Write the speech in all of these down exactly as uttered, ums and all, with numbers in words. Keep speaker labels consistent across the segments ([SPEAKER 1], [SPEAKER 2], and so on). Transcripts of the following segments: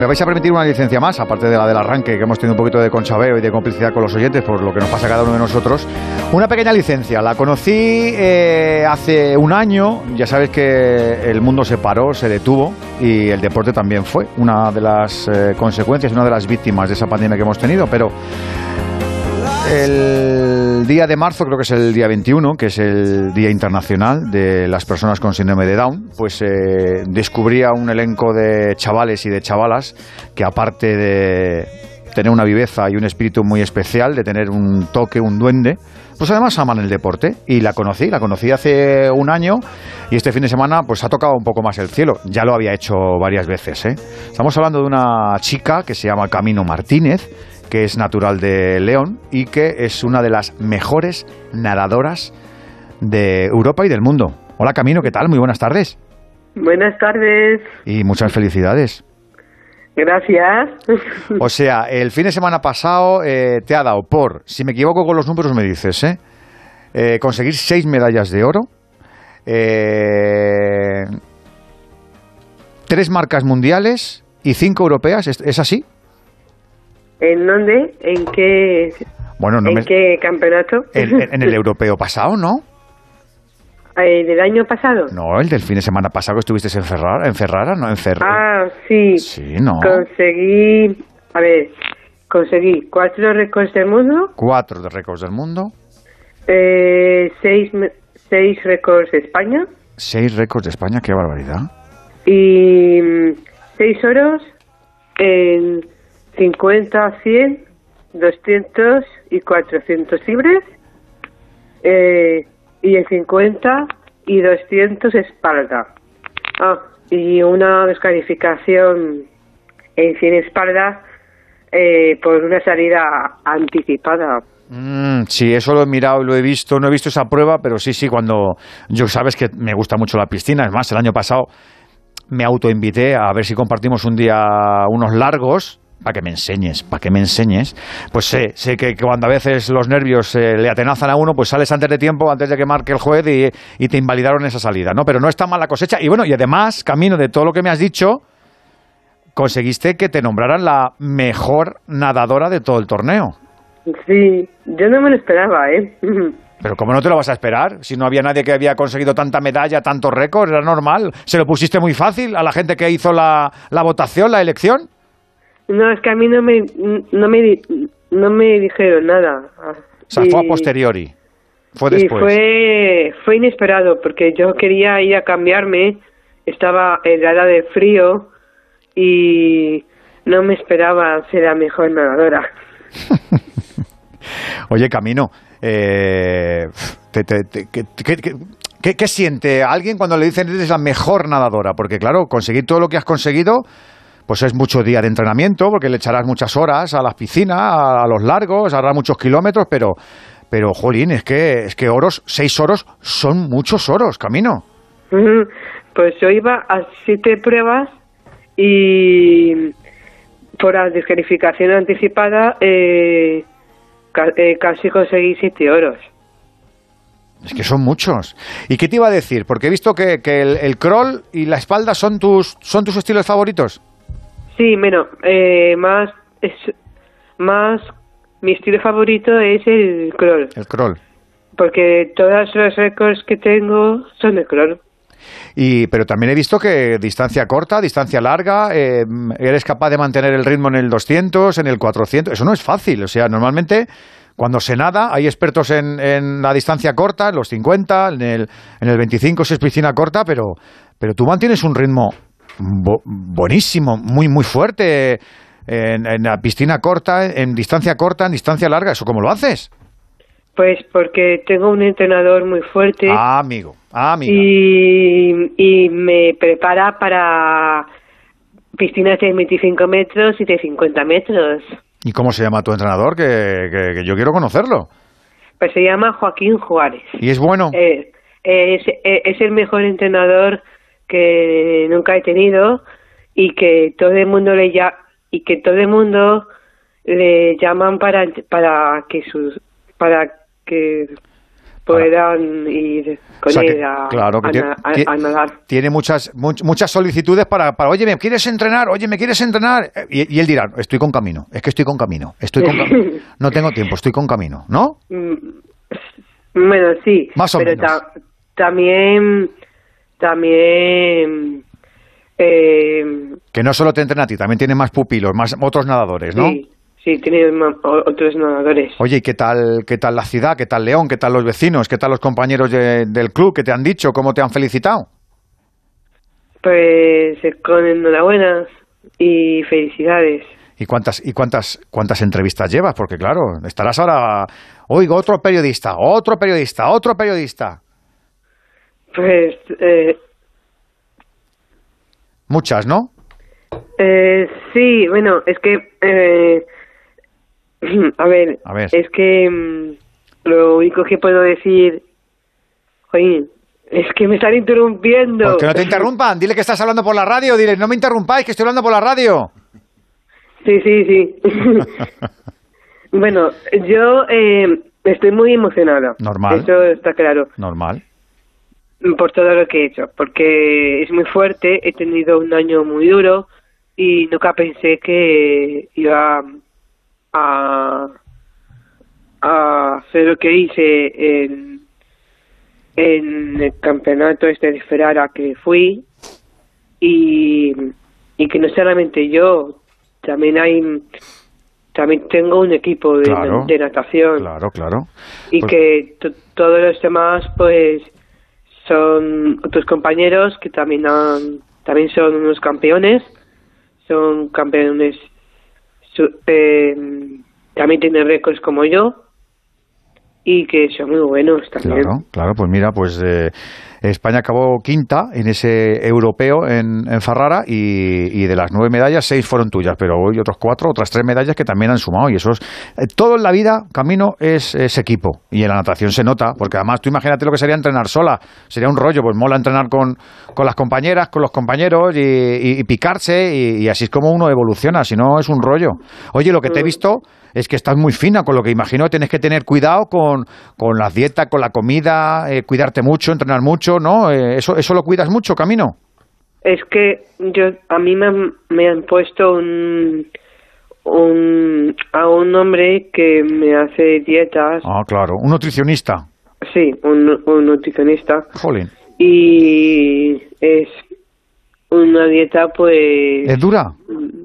[SPEAKER 1] Me vais a permitir una licencia más, aparte de la del arranque, que hemos tenido un poquito de conchabeo y de complicidad con los oyentes, por lo que nos pasa a cada uno de nosotros. Una pequeña licencia, la conocí eh, hace un año, ya sabes que el mundo se paró, se detuvo, y el deporte también fue una de las eh, consecuencias, una de las víctimas de esa pandemia que hemos tenido, pero el día de marzo, creo que es el día veintiuno, que es el Día Internacional de las Personas con Síndrome de Down, pues eh, descubrí a un elenco de chavales y de chavalas que, aparte de tener una viveza y un espíritu muy especial, de tener un toque, un duende, pues además aman el deporte. Y la conocí, la conocí hace un año, y este fin de semana pues ha tocado un poco más el cielo. Ya lo había hecho varias veces, ¿eh? Estamos hablando de una chica que se llama Camino Martínez, que es natural de León y que es una de las mejores nadadoras de Europa y del mundo. Hola Camino, ¿qué tal? Muy buenas tardes.
[SPEAKER 2] Buenas tardes.
[SPEAKER 1] Y muchas felicidades.
[SPEAKER 2] Gracias.
[SPEAKER 1] O sea, el fin de semana pasado eh, te ha dado por, si me equivoco con los números me dices, ¿eh? Eh, conseguir seis medallas de oro, eh, tres marcas mundiales y cinco europeas, ¿es, es así?
[SPEAKER 2] ¿En dónde? ¿En qué,
[SPEAKER 1] bueno, no
[SPEAKER 2] ¿en
[SPEAKER 1] me...
[SPEAKER 2] qué campeonato?
[SPEAKER 1] En, en el europeo pasado, ¿no?
[SPEAKER 2] ¿El del año pasado?
[SPEAKER 1] No, el del fin de semana pasado que estuviste en Ferrara, en Ferrara, ¿no? En Ferrara.
[SPEAKER 2] Ah, sí.
[SPEAKER 1] Sí, ¿no?
[SPEAKER 2] Conseguí, a ver, conseguí cuatro récords del mundo.
[SPEAKER 1] Cuatro de récords del mundo.
[SPEAKER 2] Eh, seis, seis récords de España.
[SPEAKER 1] Seis récords de España, qué barbaridad.
[SPEAKER 2] Y seis oros en cincuenta, cien, doscientos y cuatrocientos libres, eh, y en cincuenta y doscientos espalda. Ah, y una descalificación en cien espalda eh, por una salida anticipada.
[SPEAKER 1] Mm, sí, eso lo he mirado y lo he visto. No he visto esa prueba, pero sí, sí, cuando... Yo sabes que me gusta mucho la piscina. Es más, el año pasado me autoinvité a ver si compartimos un día unos largos, para que me enseñes, para que me enseñes. Pues sé, sé que, que cuando a veces los nervios eh, le atenazan a uno, pues sales antes de tiempo, antes de que marque el juez y, y te invalidaron esa salida, ¿no? Pero no está mal la cosecha. Y bueno, y además, Camino, de todo lo que me has dicho, conseguiste que te nombraran la mejor nadadora de todo el torneo.
[SPEAKER 2] Sí, yo no me lo esperaba, ¿eh?
[SPEAKER 1] Pero ¿cómo no te lo vas a esperar? Si no había nadie que había conseguido tanta medalla, tanto récord, era normal. ¿Se lo pusiste muy fácil a la gente que hizo la, la votación, la elección?
[SPEAKER 2] No, es que a mí no me, no me, no me dijeron nada.
[SPEAKER 1] O sea, y, fue a posteriori, fue después.
[SPEAKER 2] Y fue, fue inesperado, porque yo quería ir a cambiarme, estaba helada de frío y no me esperaba ser la mejor nadadora.
[SPEAKER 1] Oye, Camino, eh, te, te, te, ¿qué, qué, qué, ¿qué siente alguien cuando le dicen eres la mejor nadadora? Porque claro, conseguir todo lo que has conseguido, pues es mucho día de entrenamiento, porque le echarás muchas horas a las piscinas, a, a los largos, hará muchos kilómetros, pero, pero jolín, es que, es que oros, seis oros son muchos oros, Camino.
[SPEAKER 2] Pues yo iba a siete pruebas y por la descalificación anticipada eh, ca eh, casi conseguí siete oros.
[SPEAKER 1] Es que son muchos. ¿Y qué te iba a decir? Porque he visto que, que el, el crawl y la espalda son tus, son tus estilos favoritos.
[SPEAKER 2] Sí, bueno, eh, más, es, más, mi estilo favorito es el crawl.
[SPEAKER 1] El crawl.
[SPEAKER 2] Porque todos los récords que tengo son de crawl.
[SPEAKER 1] Y, pero también he visto que distancia corta, distancia larga, eh, eres capaz de mantener el ritmo en el doscientos, en el cuatrocientos. Eso no es fácil. O sea, normalmente cuando se nada hay expertos en, en la distancia corta, en los cincuenta, en el, en el veinticinco si es piscina corta, pero, pero tú mantienes un ritmo bo buenísimo, muy, muy fuerte en, en la piscina corta, en distancia corta, en distancia larga. ¿Eso cómo lo haces?
[SPEAKER 2] Pues porque tengo un entrenador muy fuerte.
[SPEAKER 1] Ah, amigo. Ah, amiga.
[SPEAKER 2] Y, y me prepara para piscinas de veinticinco metros y de cincuenta metros.
[SPEAKER 1] ¿Y cómo se llama tu entrenador? Que, que, que yo quiero conocerlo.
[SPEAKER 2] Pues se llama Joaquín Juárez.
[SPEAKER 1] ¿Y es bueno?
[SPEAKER 2] Eh, es, es el mejor entrenador que nunca he tenido y que todo el mundo le ya y que todo el mundo le llaman para para que sus para que puedan ir con
[SPEAKER 1] o sea
[SPEAKER 2] él
[SPEAKER 1] que,
[SPEAKER 2] a,
[SPEAKER 1] claro, que
[SPEAKER 2] a,
[SPEAKER 1] tiene,
[SPEAKER 2] a, a nadar.
[SPEAKER 1] Tiene muchas much, muchas solicitudes para, para, oye, ¿me quieres entrenar? Oye, ¿me quieres entrenar? Y, y él dirá, estoy con camino, es que estoy con camino, estoy con camino. No tengo tiempo, estoy con camino, ¿no?
[SPEAKER 2] Bueno, sí,
[SPEAKER 1] más o
[SPEAKER 2] pero
[SPEAKER 1] menos.
[SPEAKER 2] Ta, también, también... Eh,
[SPEAKER 1] que no solo te entrena a ti, también tiene más pupilos, más otros nadadores, ¿no?
[SPEAKER 2] Sí, sí, tiene otros nadadores.
[SPEAKER 1] Oye, ¿y qué tal, qué tal la ciudad? ¿Qué tal León? ¿Qué tal los vecinos? ¿Qué tal los compañeros de, del club? ¿Qué te han dicho? ¿Cómo te han felicitado?
[SPEAKER 2] Pues con enhorabuena y felicidades.
[SPEAKER 1] ¿Y cuántas y cuántas cuántas entrevistas llevas? Porque claro, estarás ahora... Oigo, otro periodista, otro periodista, otro periodista.
[SPEAKER 2] Pues... Eh,
[SPEAKER 1] Muchas, ¿no?
[SPEAKER 2] Eh, sí, bueno, es que... Eh, a, ver,
[SPEAKER 1] a ver,
[SPEAKER 2] es que um, lo único que puedo decir... Oye, es que me están interrumpiendo.
[SPEAKER 1] Pues que no te interrumpan, dile que estás hablando por la radio, dile, no me interrumpáis, que estoy hablando por la radio.
[SPEAKER 2] Sí, sí, sí. Bueno, yo eh, estoy muy emocionada.
[SPEAKER 1] Normal.
[SPEAKER 2] Eso está claro.
[SPEAKER 1] Normal.
[SPEAKER 2] Por todo lo que he hecho, porque es muy fuerte, he tenido un año muy duro y nunca pensé que iba a, a hacer lo que hice en, en el campeonato este de Ferrara que fui y, y que no solamente yo, también hay también tengo un equipo de,
[SPEAKER 1] claro,
[SPEAKER 2] de natación.
[SPEAKER 1] Claro, claro.
[SPEAKER 2] Y
[SPEAKER 1] pues...
[SPEAKER 2] que t- todos los demás pues son otros compañeros que también han, también son unos campeones, son campeones, su, eh, también tienen récords como yo y que son muy buenos también.
[SPEAKER 1] Claro, claro, pues mira, pues eh, España acabó quinta en ese europeo en, en Ferrara y, y de las nueve medallas, seis fueron tuyas, pero hoy otros cuatro, otras tres medallas que también han sumado y eso es... Eh, todo en la vida, Camino, es, es equipo y en la natación se nota, porque además tú imagínate lo que sería entrenar sola, sería un rollo, pues mola entrenar con, con las compañeras, con los compañeros y, y, y picarse y, y así es como uno evoluciona, si no es un rollo. Oye, lo que te he visto es que estás muy fina, con lo que imagino que tienes que tener cuidado con, con las dietas, con la comida, eh, cuidarte mucho, entrenar mucho, ¿no? Eh, eso, ¿Eso lo cuidas mucho, Camino?
[SPEAKER 2] Es que yo a mí me han, me han puesto un, un a un hombre que me hace dietas.
[SPEAKER 1] Ah, claro, un nutricionista.
[SPEAKER 2] Sí, un, un nutricionista.
[SPEAKER 1] Jolín.
[SPEAKER 2] Y es una dieta, pues...
[SPEAKER 1] ¿Es dura?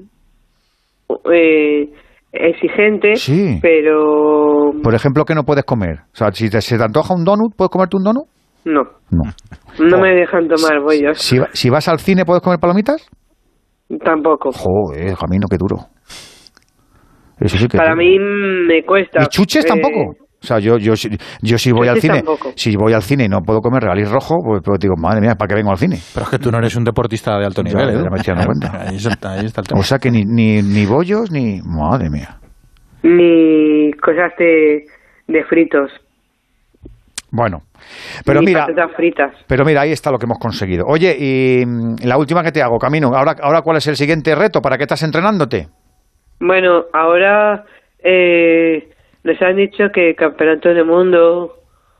[SPEAKER 2] Eh, exigente,
[SPEAKER 1] sí.
[SPEAKER 2] Pero...
[SPEAKER 1] Por ejemplo, ¿qué no puedes comer? O sea, si te, se te antoja un donut, ¿puedes comerte un donut?
[SPEAKER 2] No.
[SPEAKER 1] No.
[SPEAKER 2] No oh. me dejan tomar bollos.
[SPEAKER 1] Si, si vas al cine, ¿puedes comer palomitas?
[SPEAKER 2] Tampoco.
[SPEAKER 1] Joder, Camino, qué duro. Eso sí que
[SPEAKER 2] Para
[SPEAKER 1] duro.
[SPEAKER 2] mí me cuesta.
[SPEAKER 1] ¿Y chuches eh... tampoco? O sea, yo, yo, yo, yo si voy al cine, tampoco. si voy al cine y no puedo comer regaliz rojo, pues, pues digo, madre mía, ¿para qué vengo al cine?
[SPEAKER 3] Pero es que tú no eres un deportista de alto nivel,
[SPEAKER 1] ya,
[SPEAKER 3] ¿eh?
[SPEAKER 1] Ya me estoy dando cuenta.
[SPEAKER 3] ahí, está, ahí está el tema.
[SPEAKER 1] O sea que ni, ni, ni bollos, ni... Madre mía.
[SPEAKER 2] Ni cosas de, de fritos.
[SPEAKER 1] Bueno, pero
[SPEAKER 2] ni
[SPEAKER 1] mira,
[SPEAKER 2] patatas fritas.
[SPEAKER 1] Pero mira, ahí está lo que hemos conseguido. Oye, y la última que te hago, Camino, ahora, ahora ¿cuál es el siguiente reto? ¿Para qué estás entrenándote?
[SPEAKER 2] Bueno, ahora eh, nos han dicho que el campeonato del mundo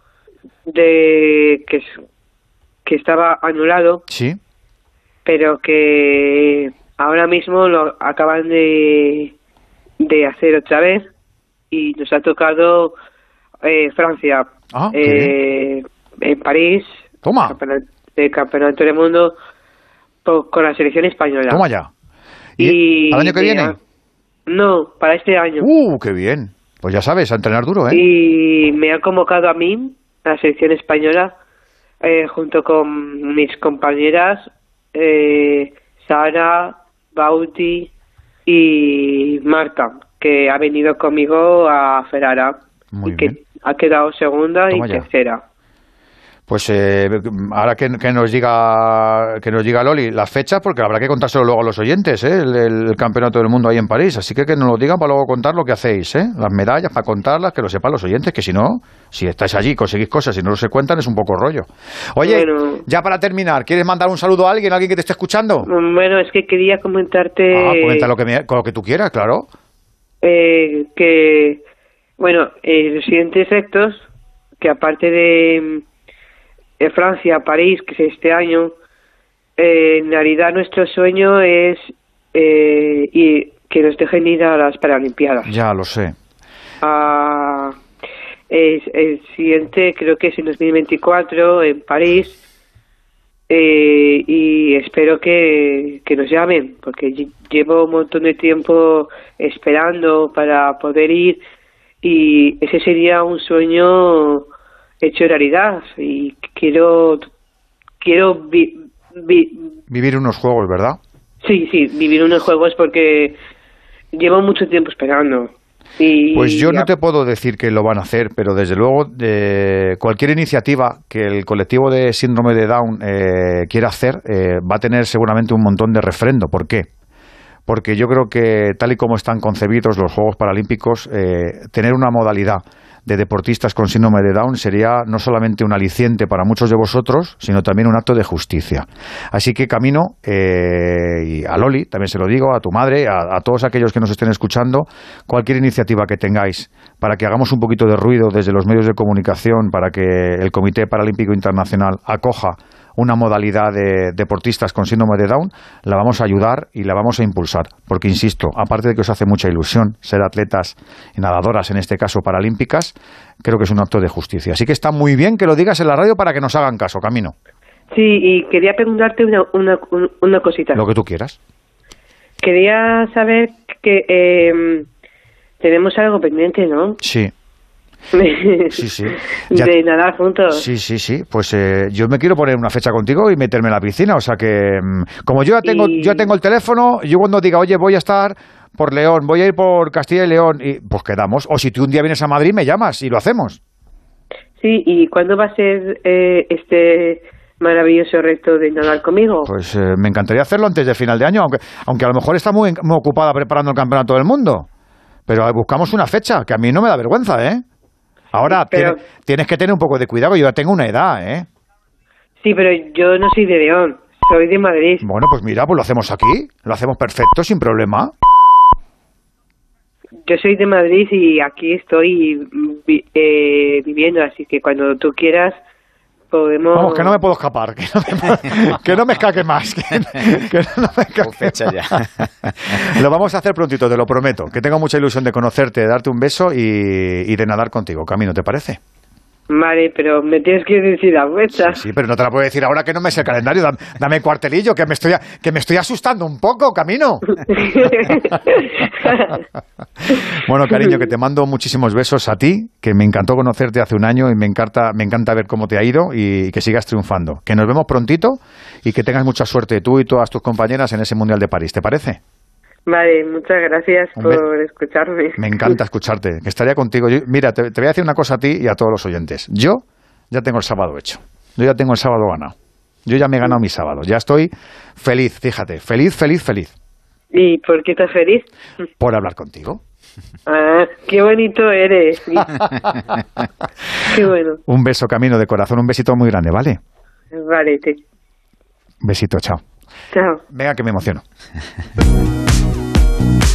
[SPEAKER 2] de que, que estaba anulado.
[SPEAKER 1] Sí.
[SPEAKER 2] Pero que ahora mismo lo acaban de, de hacer otra vez y nos ha tocado eh, Francia.
[SPEAKER 1] Ah,
[SPEAKER 2] eh, en París.
[SPEAKER 1] Toma.
[SPEAKER 2] Campeonato, el campeonato del mundo por, con la selección española.
[SPEAKER 1] Toma ya.
[SPEAKER 2] ¿Y,
[SPEAKER 1] ¿Y al año que viene?
[SPEAKER 2] Ha, no, para este año.
[SPEAKER 1] Uh, qué bien. Pues ya sabes, a entrenar duro, ¿eh?
[SPEAKER 2] Y me ha convocado a mí, a la selección española, eh, junto con mis compañeras eh, Sara, Bauti y Marta, que ha venido conmigo a Ferrara.
[SPEAKER 1] Muy
[SPEAKER 2] y
[SPEAKER 1] bien.
[SPEAKER 2] Que ha quedado segunda
[SPEAKER 1] Toma
[SPEAKER 2] y
[SPEAKER 1] ya.
[SPEAKER 2] tercera.
[SPEAKER 1] Pues eh, ahora que, que nos diga que nos diga Loli las fechas, porque habrá que contárselo luego a los oyentes, ¿eh? el, el campeonato del mundo ahí en París, así que que nos lo digan para luego contar lo que hacéis, ¿eh? Las medallas para contarlas, que lo sepan los oyentes, que si no, si estáis allí, conseguís cosas y no se cuentan, es un poco rollo. Oye, bueno, ya para terminar, ¿quieres mandar un saludo a alguien, a alguien que te esté escuchando?
[SPEAKER 2] Bueno, es que quería comentarte...
[SPEAKER 1] Ah, comenta lo que, me, lo que tú quieras, claro.
[SPEAKER 2] Eh, que, bueno, eh, los siguientes actos que aparte de, de Francia, París, que es este año, eh, en realidad nuestro sueño es eh, y que nos dejen ir a las Paralimpiadas.
[SPEAKER 1] Ya lo sé.
[SPEAKER 2] Ah, es, el siguiente creo que es en dos mil veinticuatro en París. Eh, y espero que, que nos llamen, porque llevo un montón de tiempo esperando para poder ir, y ese sería un sueño hecho realidad, y quiero quiero vi, vi,
[SPEAKER 1] vivir unos juegos, ¿verdad?
[SPEAKER 2] Sí, sí, vivir unos juegos, porque llevo mucho tiempo esperando. Y
[SPEAKER 1] pues yo no te puedo decir que lo van a hacer, pero desde luego de cualquier iniciativa que el colectivo de síndrome de Down eh, quiera hacer eh, va a tener seguramente un montón de refrendo. ¿Por qué? Porque yo creo que tal y como están concebidos los Juegos Paralímpicos, eh, tener una modalidad de deportistas con síndrome de Down sería no solamente un aliciente para muchos de vosotros, sino también un acto de justicia. Así que Camino, eh, y a Loli, también se lo digo, a tu madre, a, a todos aquellos que nos estén escuchando, cualquier iniciativa que tengáis para que hagamos un poquito de ruido desde los medios de comunicación, para que el Comité Paralímpico Internacional acoja una modalidad de deportistas con síndrome de Down, la vamos a ayudar y la vamos a impulsar. Porque, insisto, aparte de que os hace mucha ilusión ser atletas y nadadoras, en este caso paralímpicas, creo que es un acto de justicia. Así que está muy bien que lo digas en la radio para que nos hagan caso, Camino.
[SPEAKER 2] Sí, y quería preguntarte una, una, una cosita.
[SPEAKER 1] Lo que tú quieras.
[SPEAKER 2] Quería saber que eh, tenemos algo pendiente, ¿no?
[SPEAKER 1] Sí. Sí, sí. Ya,
[SPEAKER 2] de nadar juntos.
[SPEAKER 1] Sí, sí, sí. Pues eh, yo me quiero poner una fecha contigo y meterme en la piscina. O sea que, como yo ya tengo, y... yo ya tengo el teléfono, yo cuando diga, oye, voy a estar por León, voy a ir por Castilla y León, y pues quedamos. O si tú un día vienes a Madrid, me llamas y lo hacemos.
[SPEAKER 2] Sí, ¿y cuándo va a ser eh, este maravilloso reto de nadar conmigo?
[SPEAKER 1] Pues eh, me encantaría hacerlo antes de final de año, aunque, aunque a lo mejor está muy, muy ocupada preparando el campeonato del mundo. Pero buscamos una fecha, que a mí no me da vergüenza, ¿eh? Ahora,
[SPEAKER 2] pero,
[SPEAKER 1] tienes, tienes que tener un poco de cuidado, yo ya tengo una edad, ¿eh?
[SPEAKER 2] Sí, pero yo no soy de León, soy de Madrid.
[SPEAKER 1] Bueno, pues mira, pues lo hacemos aquí, lo hacemos perfecto, sin problema.
[SPEAKER 2] Yo soy de Madrid y aquí estoy eh, viviendo, así que cuando tú quieras podemos...
[SPEAKER 1] Vamos, que no me puedo escapar, que no me, que no me escaque más, que, que no me escaque
[SPEAKER 4] fecha ya.
[SPEAKER 1] Lo vamos a hacer prontito, te lo prometo, que tengo mucha ilusión de conocerte, de darte un beso y, y de nadar contigo. Camino, ¿te parece?
[SPEAKER 2] Vale, pero me tienes que decir la fecha.
[SPEAKER 1] Sí, sí, pero no te la puedo decir ahora que no me sé el calendario. Dame, dame cuartelillo, que me estoy que me estoy asustando un poco, Camino. Bueno, cariño, que te mando muchísimos besos a ti, que me encantó conocerte hace un año y me encanta, me encanta ver cómo te ha ido y que sigas triunfando. Que nos vemos prontito y que tengas mucha suerte tú y todas tus compañeras en ese Mundial de París. ¿Te parece?
[SPEAKER 2] Vale, muchas gracias por escucharme.
[SPEAKER 1] Me encanta escucharte, que estaría contigo. Yo, mira, te, te voy a decir una cosa a ti y a todos los oyentes. Yo ya tengo el sábado hecho. Yo ya tengo el sábado ganado. Yo ya me he ganado mi sábado. Ya estoy feliz, fíjate. Feliz, feliz, feliz.
[SPEAKER 2] ¿Y por qué estás feliz?
[SPEAKER 1] Por hablar contigo.
[SPEAKER 2] Ah, qué bonito eres. Qué bueno.
[SPEAKER 1] Un beso, Camino, de corazón. Un besito muy grande, ¿vale?
[SPEAKER 2] Vale, te...
[SPEAKER 1] Besito, chao.
[SPEAKER 2] Chao.
[SPEAKER 1] Venga, que me emociono.